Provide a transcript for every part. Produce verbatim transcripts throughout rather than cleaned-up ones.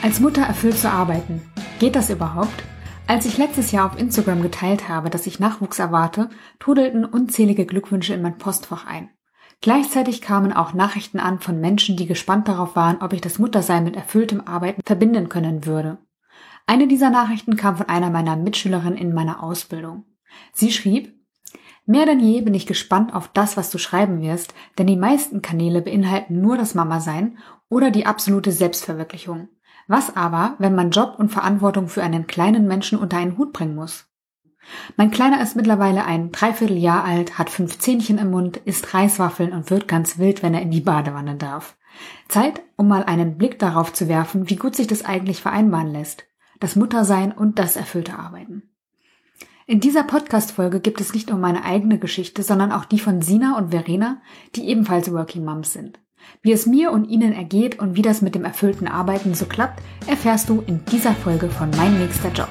Als Mutter erfüllt zu arbeiten. Geht das überhaupt? Als ich letztes Jahr auf Instagram geteilt habe, dass ich Nachwuchs erwarte, trudelten unzählige Glückwünsche in mein Postfach ein. Gleichzeitig kamen auch Nachrichten an von Menschen, die gespannt darauf waren, ob ich das Muttersein mit erfülltem Arbeiten verbinden können würde. Eine dieser Nachrichten kam von einer meiner Mitschülerinnen in meiner Ausbildung. Sie schrieb: Mehr denn je bin ich gespannt auf das, was du schreiben wirst, denn die meisten Kanäle beinhalten nur das Mama-Sein oder die absolute Selbstverwirklichung. Was aber, wenn man Job und Verantwortung für einen kleinen Menschen unter einen Hut bringen muss? Mein Kleiner ist mittlerweile ein Dreivierteljahr alt, hat fünf Zähnchen im Mund, isst Reiswaffeln und wird ganz wild, wenn er in die Badewanne darf. Zeit, um mal einen Blick darauf zu werfen, wie gut sich das eigentlich vereinbaren lässt. Das Muttersein und das erfüllte Arbeiten. In dieser Podcast-Folge gibt es nicht nur meine eigene Geschichte, sondern auch die von Sina und Verena, die ebenfalls Working Moms sind. Wie es mir und ihnen ergeht und wie das mit dem erfüllten Arbeiten so klappt, erfährst du in dieser Folge von Mein nächster Job.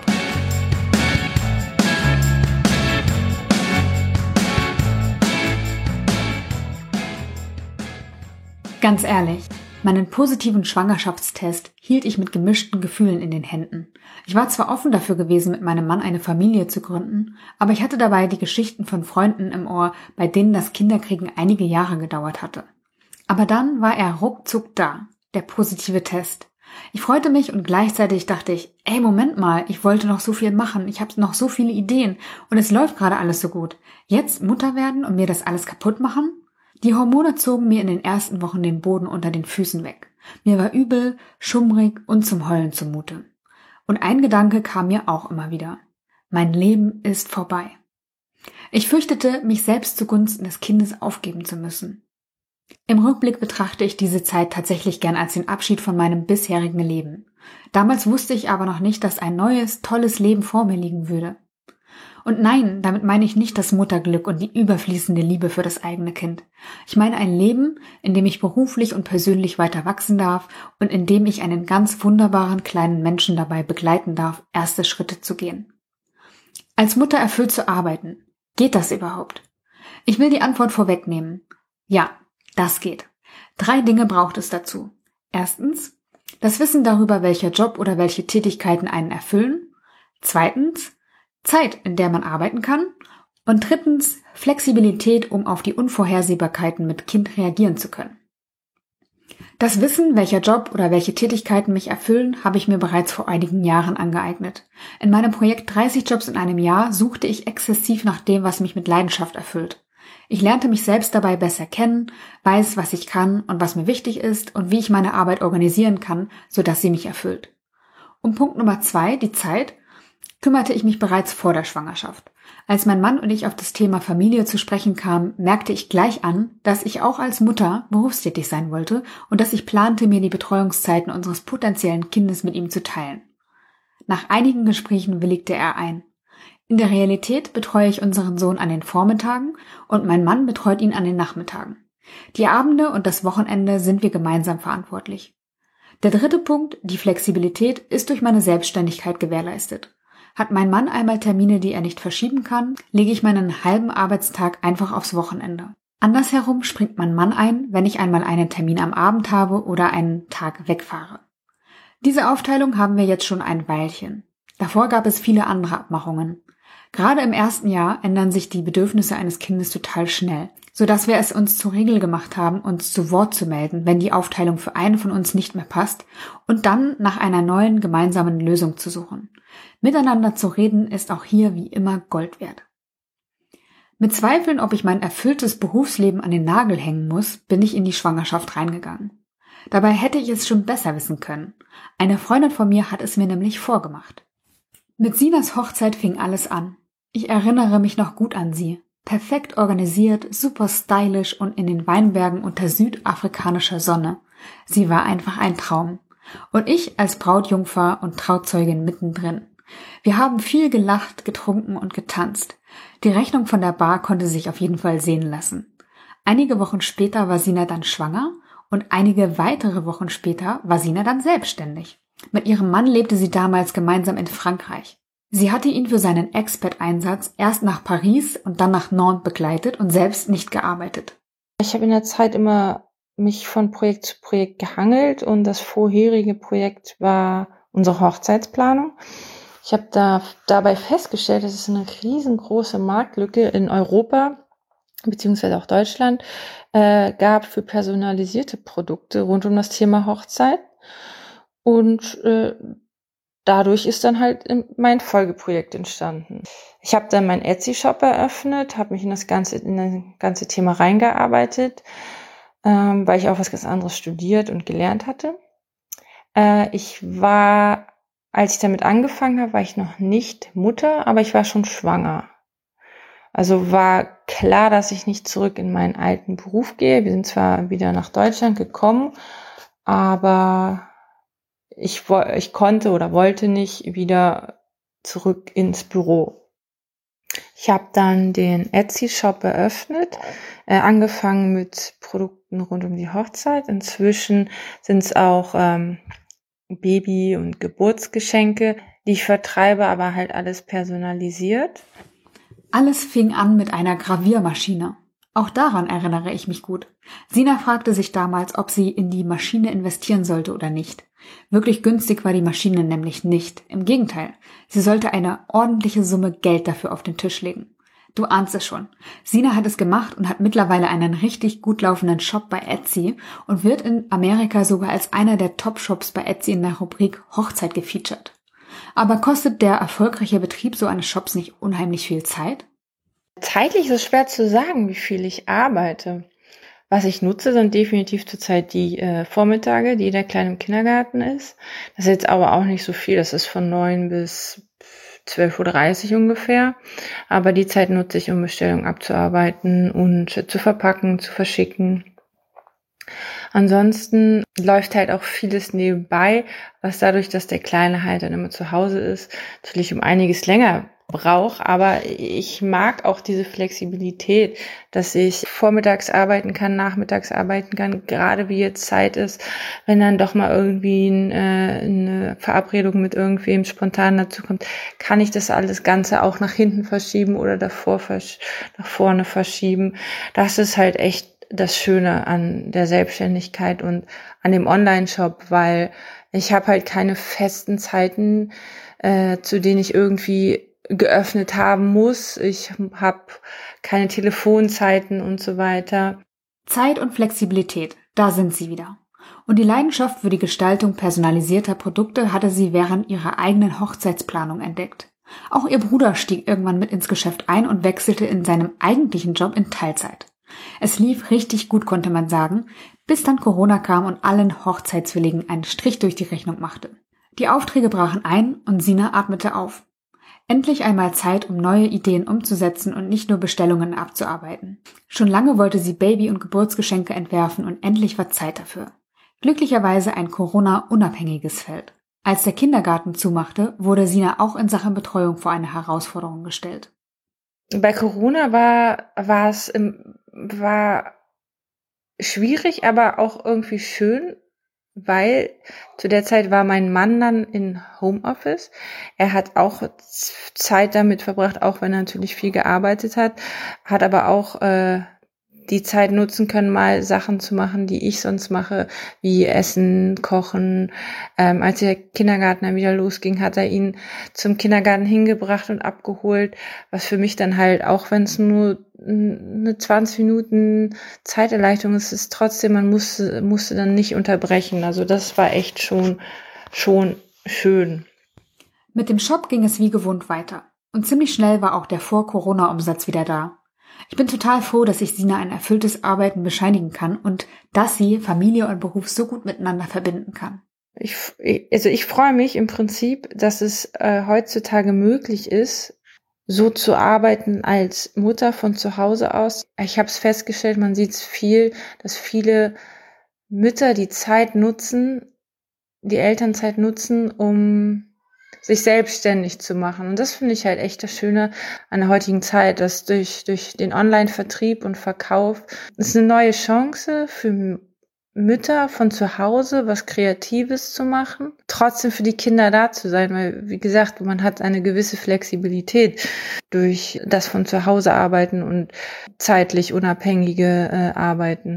Ganz ehrlich, meinen positiven Schwangerschaftstest hielt ich mit gemischten Gefühlen in den Händen. Ich war zwar offen dafür gewesen, mit meinem Mann eine Familie zu gründen, aber ich hatte dabei die Geschichten von Freunden im Ohr, bei denen das Kinderkriegen einige Jahre gedauert hatte. Aber dann war er ruckzuck da, der positive Test. Ich freute mich und gleichzeitig dachte ich, ey, Moment mal, ich wollte noch so viel machen, ich habe noch so viele Ideen und es läuft gerade alles so gut. Jetzt Mutter werden und mir das alles kaputt machen? Die Hormone zogen mir in den ersten Wochen den Boden unter den Füßen weg. Mir war übel, schummrig und zum Heulen zumute. Und ein Gedanke kam mir auch immer wieder. Mein Leben ist vorbei. Ich fürchtete, mich selbst zugunsten des Kindes aufgeben zu müssen. Im Rückblick betrachte ich diese Zeit tatsächlich gern als den Abschied von meinem bisherigen Leben. Damals wusste ich aber noch nicht, dass ein neues, tolles Leben vor mir liegen würde. Und nein, damit meine ich nicht das Mutterglück und die überfließende Liebe für das eigene Kind. Ich meine ein Leben, in dem ich beruflich und persönlich weiter wachsen darf und in dem ich einen ganz wunderbaren kleinen Menschen dabei begleiten darf, erste Schritte zu gehen. Als Mutter erfüllt zu arbeiten. Geht das überhaupt? Ich will die Antwort vorwegnehmen. Ja. Das geht. Drei Dinge braucht es dazu. Erstens, das Wissen darüber, welcher Job oder welche Tätigkeiten einen erfüllen. Zweitens, Zeit, in der man arbeiten kann. Und drittens, Flexibilität, um auf die Unvorhersehbarkeiten mit Kind reagieren zu können. Das Wissen, welcher Job oder welche Tätigkeiten mich erfüllen, habe ich mir bereits vor einigen Jahren angeeignet. In meinem Projekt dreißig Jobs in einem Jahr suchte ich exzessiv nach dem, was mich mit Leidenschaft erfüllt. Ich lernte mich selbst dabei besser kennen, weiß, was ich kann und was mir wichtig ist und wie ich meine Arbeit organisieren kann, sodass sie mich erfüllt. Um Punkt Nummer zwei, die Zeit, kümmerte ich mich bereits vor der Schwangerschaft. Als mein Mann und ich auf das Thema Familie zu sprechen kamen, merkte ich gleich an, dass ich auch als Mutter berufstätig sein wollte und dass ich plante, mir die Betreuungszeiten unseres potenziellen Kindes mit ihm zu teilen. Nach einigen Gesprächen willigte er ein. In der Realität betreue ich unseren Sohn an den Vormittagen und mein Mann betreut ihn an den Nachmittagen. Die Abende und das Wochenende sind wir gemeinsam verantwortlich. Der dritte Punkt, die Flexibilität, ist durch meine Selbstständigkeit gewährleistet. Hat mein Mann einmal Termine, die er nicht verschieben kann, lege ich meinen halben Arbeitstag einfach aufs Wochenende. Andersherum springt mein Mann ein, wenn ich einmal einen Termin am Abend habe oder einen Tag wegfahre. Diese Aufteilung haben wir jetzt schon ein Weilchen. Davor gab es viele andere Abmachungen. Gerade im ersten Jahr ändern sich die Bedürfnisse eines Kindes total schnell, sodass wir es uns zur Regel gemacht haben, uns zu Wort zu melden, wenn die Aufteilung für einen von uns nicht mehr passt und dann nach einer neuen gemeinsamen Lösung zu suchen. Miteinander zu reden ist auch hier wie immer Gold wert. Mit Zweifeln, ob ich mein erfülltes Berufsleben an den Nagel hängen muss, bin ich in die Schwangerschaft reingegangen. Dabei hätte ich es schon besser wissen können. Eine Freundin von mir hat es mir nämlich vorgemacht. Mit Sinas Hochzeit fing alles an. Ich erinnere mich noch gut an sie. Perfekt organisiert, super stylisch und in den Weinbergen unter südafrikanischer Sonne. Sie war einfach ein Traum. Und ich als Brautjungfer und Trauzeugin mittendrin. Wir haben viel gelacht, getrunken und getanzt. Die Rechnung von der Bar konnte sich auf jeden Fall sehen lassen. Einige Wochen später war Sina dann schwanger und einige weitere Wochen später war Sina dann selbstständig. Mit ihrem Mann lebte sie damals gemeinsam in Frankreich. Sie hatte ihn für seinen Expat-Einsatz erst nach Paris und dann nach Nantes begleitet und selbst nicht gearbeitet. Ich habe in der Zeit immer mich von Projekt zu Projekt gehangelt und das vorherige Projekt war unsere Hochzeitsplanung. Ich habe da dabei festgestellt, dass es eine riesengroße Marktlücke in Europa beziehungsweise auch Deutschland äh, gab für personalisierte Produkte rund um das Thema Hochzeit. Und äh, dadurch ist dann halt mein Folgeprojekt entstanden. Ich habe dann meinen Etsy-Shop eröffnet, habe mich in das ganze in das ganze Thema reingearbeitet, ähm, weil ich auch was ganz anderes studiert und gelernt hatte. Äh, ich war, als ich damit angefangen habe, war ich noch nicht Mutter, aber ich war schon schwanger. Also war klar, dass ich nicht zurück in meinen alten Beruf gehe. Wir sind zwar wieder nach Deutschland gekommen, aber ich, ich konnte oder wollte nicht wieder zurück ins Büro. Ich habe dann den Etsy-Shop eröffnet, äh, angefangen mit Produkten rund um die Hochzeit. Inzwischen sind es auch ähm, Baby- und Geburtsgeschenke, die ich vertreibe, aber halt alles personalisiert. Alles fing an mit einer Graviermaschine. Auch daran erinnere ich mich gut. Sina fragte sich damals, ob sie in die Maschine investieren sollte oder nicht. Wirklich günstig war die Maschine nämlich nicht. Im Gegenteil, sie sollte eine ordentliche Summe Geld dafür auf den Tisch legen. Du ahnst es schon. Sina hat es gemacht und hat mittlerweile einen richtig gut laufenden Shop bei Etsy und wird in Amerika sogar als einer der Top-Shops bei Etsy in der Rubrik Hochzeit gefeatured. Aber kostet der erfolgreiche Betrieb so eines Shops nicht unheimlich viel Zeit? Zeitlich ist es schwer zu sagen, wie viel ich arbeite. Was ich nutze, sind definitiv zurzeit die äh, Vormittage, die der Kleine im Kindergarten ist. Das ist jetzt aber auch nicht so viel. Das ist von neun bis zwölf Uhr dreißig ungefähr. Aber die Zeit nutze ich, um Bestellungen abzuarbeiten und zu verpacken, zu verschicken. Ansonsten läuft halt auch vieles nebenbei, was dadurch, dass der Kleine halt dann immer zu Hause ist, natürlich um einiges länger braucht. Aber ich mag auch diese Flexibilität, dass ich vormittags arbeiten kann, nachmittags arbeiten kann, gerade wie jetzt Zeit ist, wenn dann doch mal irgendwie ein, äh, eine Verabredung mit irgendwem spontan dazu kommt, kann ich das alles Ganze auch nach hinten verschieben oder davor versch- nach vorne verschieben. Das ist halt echt das Schöne an der Selbstständigkeit und an dem Online-Shop, weil ich habe halt keine festen Zeiten, äh, zu denen ich irgendwie geöffnet haben muss. Ich habe keine Telefonzeiten und so weiter. Zeit und Flexibilität, da sind sie wieder. Und die Leidenschaft für die Gestaltung personalisierter Produkte hatte sie während ihrer eigenen Hochzeitsplanung entdeckt. Auch ihr Bruder stieg irgendwann mit ins Geschäft ein und wechselte in seinem eigentlichen Job in Teilzeit. Es lief richtig gut, konnte man sagen, bis dann Corona kam und allen Hochzeitswilligen einen Strich durch die Rechnung machte. Die Aufträge brachen ein und Sina atmete auf. Endlich einmal Zeit, um neue Ideen umzusetzen und nicht nur Bestellungen abzuarbeiten. Schon lange wollte sie Baby- und Geburtsgeschenke entwerfen und endlich war Zeit dafür. Glücklicherweise ein Corona-unabhängiges Feld. Als der Kindergarten zumachte, wurde Sina auch in Sachen Betreuung vor eine Herausforderung gestellt. Bei Corona war, war es im, war schwierig, aber auch irgendwie schön, weil zu der Zeit war mein Mann dann in Homeoffice. Er hat auch Zeit damit verbracht, auch wenn er natürlich viel gearbeitet hat, hat aber auch äh, die Zeit nutzen können, mal Sachen zu machen, die ich sonst mache, wie Essen, Kochen. Ähm, als der Kindergarten dann wieder losging, hat er ihn zum Kindergarten hingebracht und abgeholt, was für mich dann halt, auch wenn es nur eine zwanzig Minuten Zeiterleichterung ist, ist trotzdem, man musste, musste dann nicht unterbrechen. Also das war echt schon, schon schön. Mit dem Shop ging es wie gewohnt weiter. Und ziemlich schnell war auch der Vor-Corona-Umsatz wieder da. Ich bin total froh, dass ich Sina ein erfülltes Arbeiten bescheinigen kann und dass sie Familie und Beruf so gut miteinander verbinden kann. Ich, also ich freue mich im Prinzip, dass es äh, heutzutage möglich ist, so zu arbeiten als Mutter von zu Hause aus. Ich habe es festgestellt, man sieht es viel, dass viele Mütter die Zeit nutzen, die Elternzeit nutzen, um sich selbstständig zu machen. Und das finde ich halt echt das Schöne an der heutigen Zeit, dass durch, durch den Online-Vertrieb und Verkauf ist eine neue Chance für Mütter von zu Hause was Kreatives zu machen, trotzdem für die Kinder da zu sein, weil, wie gesagt, man hat eine gewisse Flexibilität durch das von zu Hause arbeiten und zeitlich unabhängige äh, Arbeiten.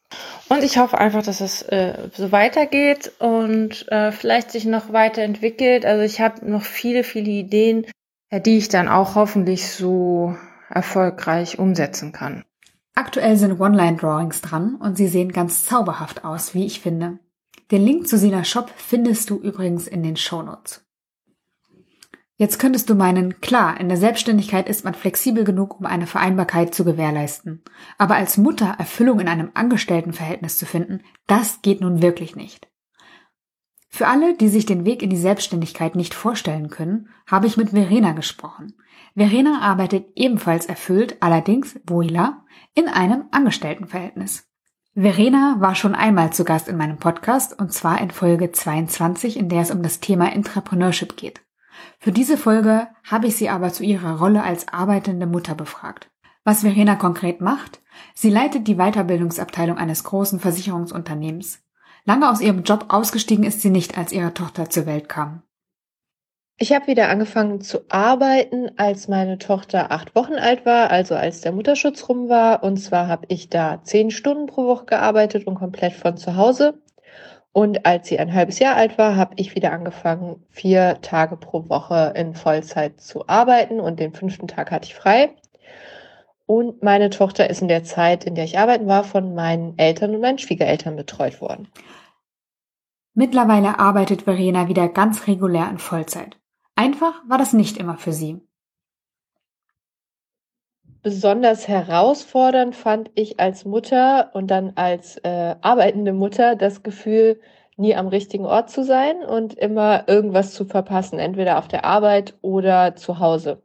Und ich hoffe einfach, dass es äh, so weitergeht und äh, vielleicht sich noch weiterentwickelt. Also ich habe noch viele, viele Ideen, äh, die ich dann auch hoffentlich so erfolgreich umsetzen kann. Aktuell sind One-Line-Drawings dran und sie sehen ganz zauberhaft aus, wie ich finde. Den Link zu Sinas Shop findest du übrigens in den Shownotes. Jetzt könntest du meinen, klar, in der Selbstständigkeit ist man flexibel genug, um eine Vereinbarkeit zu gewährleisten. Aber als Mutter Erfüllung in einem Angestelltenverhältnis zu finden, das geht nun wirklich nicht. Für alle, die sich den Weg in die Selbstständigkeit nicht vorstellen können, habe ich mit Verena gesprochen. Verena arbeitet ebenfalls erfüllt, allerdings, voila, in einem Angestelltenverhältnis. Verena war schon einmal zu Gast in meinem Podcast, und zwar in Folge zweiundzwanzig, in der es um das Thema Entrepreneurship geht. Für diese Folge habe ich sie aber zu ihrer Rolle als arbeitende Mutter befragt. Was Verena konkret macht? Sie leitet die Weiterbildungsabteilung eines großen Versicherungsunternehmens. Lange aus ihrem Job ausgestiegen ist sie nicht, als ihre Tochter zur Welt kam. Ich habe wieder angefangen zu arbeiten, als meine Tochter acht Wochen alt war, also als der Mutterschutz rum war. Und zwar habe ich da zehn Stunden pro Woche gearbeitet und komplett von zu Hause. Und als sie ein halbes Jahr alt war, habe ich wieder angefangen, vier Tage pro Woche in Vollzeit zu arbeiten und den fünften Tag hatte ich frei. Und meine Tochter ist in der Zeit, in der ich arbeiten war, von meinen Eltern und meinen Schwiegereltern betreut worden. Mittlerweile arbeitet Verena wieder ganz regulär in Vollzeit. Einfach war das nicht immer für sie. Besonders herausfordernd fand ich als Mutter und dann als äh, arbeitende Mutter das Gefühl, nie am richtigen Ort zu sein und immer irgendwas zu verpassen, entweder auf der Arbeit oder zu Hause.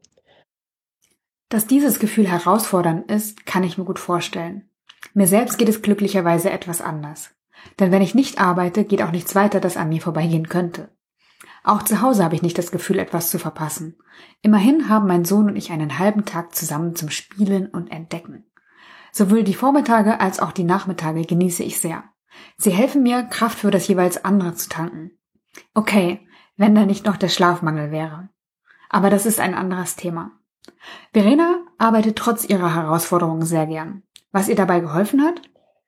Dass dieses Gefühl herausfordernd ist, kann ich mir gut vorstellen. Mir selbst geht es glücklicherweise etwas anders. Denn wenn ich nicht arbeite, geht auch nichts weiter, das an mir vorbeigehen könnte. Auch zu Hause habe ich nicht das Gefühl, etwas zu verpassen. Immerhin haben mein Sohn und ich einen halben Tag zusammen zum Spielen und Entdecken. Sowohl die Vormittage als auch die Nachmittage genieße ich sehr. Sie helfen mir, Kraft für das jeweils andere zu tanken. Okay, wenn da nicht noch der Schlafmangel wäre. Aber das ist ein anderes Thema. Verena arbeitet trotz ihrer Herausforderungen sehr gern. Was ihr dabei geholfen hat?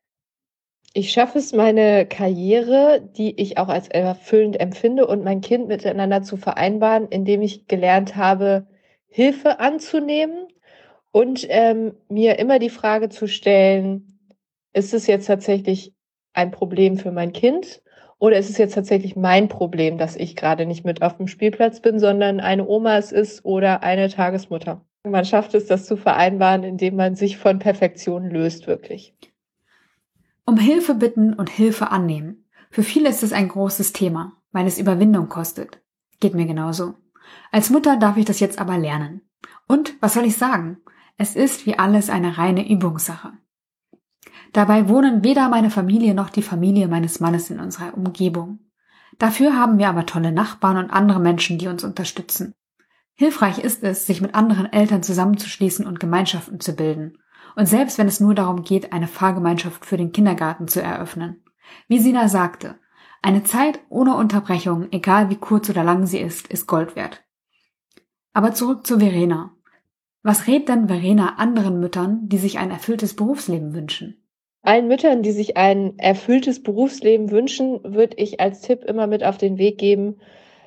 Ich schaffe es, meine Karriere, die ich auch als erfüllend empfinde, und mein Kind miteinander zu vereinbaren, indem ich gelernt habe, Hilfe anzunehmen und ähm, mir immer die Frage zu stellen, ist es jetzt tatsächlich ein Problem für mein Kind oder ist es jetzt tatsächlich mein Problem, dass ich gerade nicht mit auf dem Spielplatz bin, sondern eine Oma es ist oder eine Tagesmutter. Man schafft es, das zu vereinbaren, indem man sich von Perfektion löst, wirklich. Um Hilfe bitten und Hilfe annehmen. Für viele ist es ein großes Thema, weil es Überwindung kostet. Geht mir genauso. Als Mutter darf ich das jetzt aber lernen. Und, was soll ich sagen? Es ist wie alles eine reine Übungssache. Dabei wohnen weder meine Familie noch die Familie meines Mannes in unserer Umgebung. Dafür haben wir aber tolle Nachbarn und andere Menschen, die uns unterstützen. Hilfreich ist es, sich mit anderen Eltern zusammenzuschließen und Gemeinschaften zu bilden. Und selbst wenn es nur darum geht, eine Fahrgemeinschaft für den Kindergarten zu eröffnen. Wie Sina sagte, eine Zeit ohne Unterbrechung, egal wie kurz oder lang sie ist, ist Gold wert. Aber zurück zu Verena. Was rät denn Verena anderen Müttern, die sich ein erfülltes Berufsleben wünschen? Allen Müttern, die sich ein erfülltes Berufsleben wünschen, würde ich als Tipp immer mit auf den Weg geben,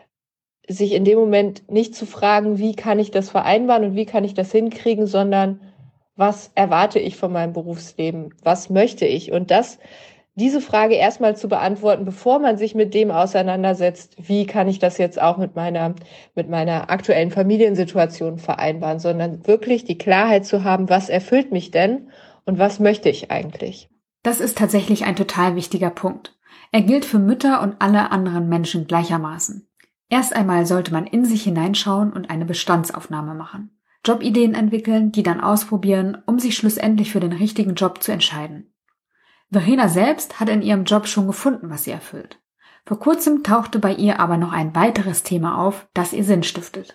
sich in dem Moment nicht zu fragen, wie kann ich das vereinbaren und wie kann ich das hinkriegen, sondern was erwarte ich von meinem Berufsleben? Was möchte ich? Und das, diese Frage erstmal zu beantworten, bevor man sich mit dem auseinandersetzt, wie kann ich das jetzt auch mit meiner, mit meiner aktuellen Familiensituation vereinbaren, sondern wirklich die Klarheit zu haben, was erfüllt mich denn und was möchte ich eigentlich? Das ist tatsächlich ein total wichtiger Punkt. Er gilt für Mütter und alle anderen Menschen gleichermaßen. Erst einmal sollte man in sich hineinschauen und eine Bestandsaufnahme machen. Jobideen entwickeln, die dann ausprobieren, um sich schlussendlich für den richtigen Job zu entscheiden. Verena selbst hat in ihrem Job schon gefunden, was sie erfüllt. Vor kurzem tauchte bei ihr aber noch ein weiteres Thema auf, das ihr Sinn stiftet.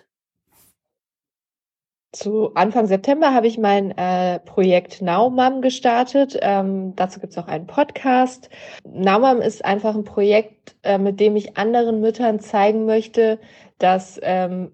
Zu Anfang September habe ich mein äh, Projekt Now Mom gestartet. Ähm, dazu gibt es auch einen Podcast. Now Mom ist einfach ein Projekt, äh, mit dem ich anderen Müttern zeigen möchte, dass ähm,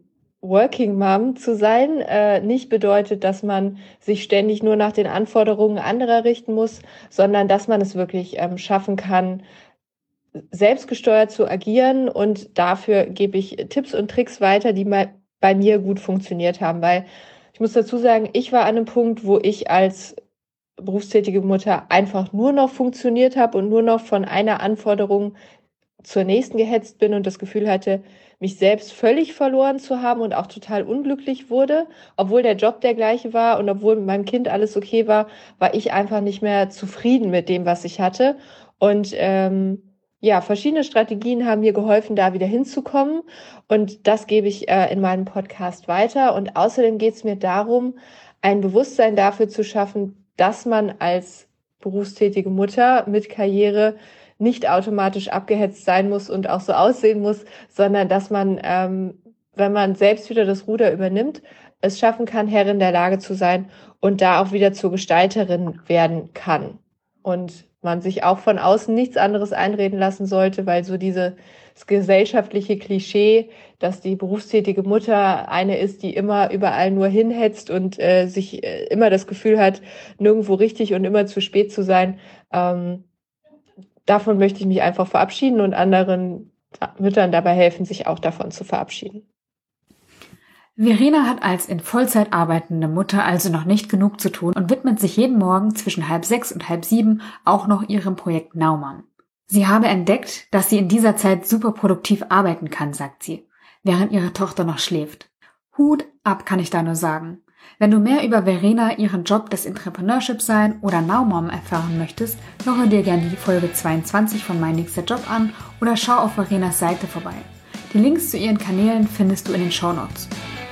Working Mom zu sein äh, nicht bedeutet, dass man sich ständig nur nach den Anforderungen anderer richten muss, sondern dass man es wirklich ähm, schaffen kann, selbstgesteuert zu agieren. Und dafür gebe ich Tipps und Tricks weiter, die mal bei mir gut funktioniert haben. Weil ich muss dazu sagen, ich war an einem Punkt, wo ich als berufstätige Mutter einfach nur noch funktioniert habe und nur noch von einer Anforderung zur nächsten gehetzt bin und das Gefühl hatte, mich selbst völlig verloren zu haben und auch total unglücklich wurde. Obwohl der Job der gleiche war und obwohl mit meinem Kind alles okay war, war ich einfach nicht mehr zufrieden mit dem, was ich hatte. Und ähm, ja, verschiedene Strategien haben mir geholfen, da wieder hinzukommen. Und das gebe ich äh, in meinem Podcast weiter. Und außerdem geht es mir darum, ein Bewusstsein dafür zu schaffen, dass man als berufstätige Mutter mit Karriere nicht automatisch abgehetzt sein muss und auch so aussehen muss, sondern dass man, ähm, wenn man selbst wieder das Ruder übernimmt, es schaffen kann, Herrin der Lage zu sein und da auch wieder zur Gestalterin werden kann. Und man sich auch von außen nichts anderes einreden lassen sollte, weil so dieses gesellschaftliche Klischee, dass die berufstätige Mutter eine ist, die immer überall nur hinhetzt und äh, sich äh, immer das Gefühl hat, nirgendwo richtig und immer zu spät zu sein, ähm, davon möchte ich mich einfach verabschieden und anderen Müttern dabei helfen, sich auch davon zu verabschieden. Verena hat als in Vollzeit arbeitende Mutter also noch nicht genug zu tun und widmet sich jeden Morgen zwischen halb sechs und halb sieben auch noch ihrem Projekt Naumann. Sie habe entdeckt, dass sie in dieser Zeit super produktiv arbeiten kann, sagt sie, während ihre Tochter noch schläft. Hut ab, kann ich da nur sagen. Wenn du mehr über Verena, ihren Job des Entrepreneurship sein oder Naumom erfahren möchtest, höre dir gerne die Folge zweiundzwanzig von Mein nächster Job an oder schau auf Verenas Seite vorbei. Die Links zu ihren Kanälen findest du in den Shownotes.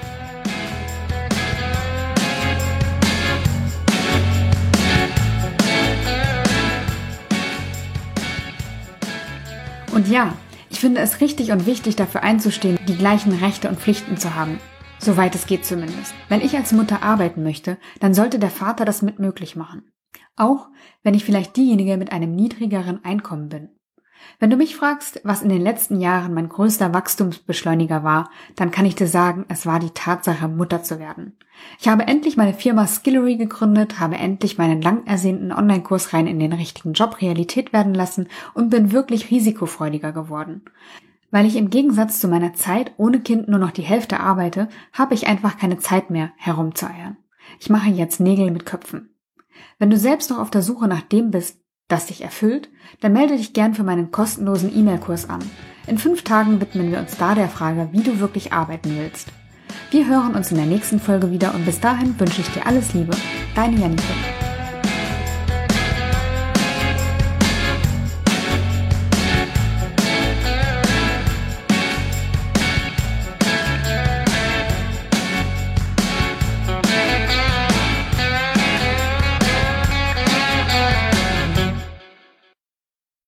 Und ja, ich finde es richtig und wichtig, dafür einzustehen, die gleichen Rechte und Pflichten zu haben. Soweit es geht zumindest. Wenn ich als Mutter arbeiten möchte, dann sollte der Vater das mit möglich machen. Auch wenn ich vielleicht diejenige mit einem niedrigeren Einkommen bin. Wenn du mich fragst, was in den letzten Jahren mein größter Wachstumsbeschleuniger war, dann kann ich dir sagen, es war die Tatsache, Mutter zu werden. Ich habe endlich meine Firma Skillery gegründet, habe endlich meinen lang ersehnten Online-Kurs rein in den richtigen Job Realität werden lassen und bin wirklich risikofreudiger geworden. Weil ich im Gegensatz zu meiner Zeit ohne Kind nur noch die Hälfte arbeite, habe ich einfach keine Zeit mehr, herumzueiern. Ich mache jetzt Nägel mit Köpfen. Wenn du selbst noch auf der Suche nach dem bist, das dich erfüllt, dann melde dich gern für meinen kostenlosen E-Mail-Kurs an. In fünf Tagen widmen wir uns da der Frage, wie du wirklich arbeiten willst. Wir hören uns in der nächsten Folge wieder und bis dahin wünsche ich dir alles Liebe. Deine Janike.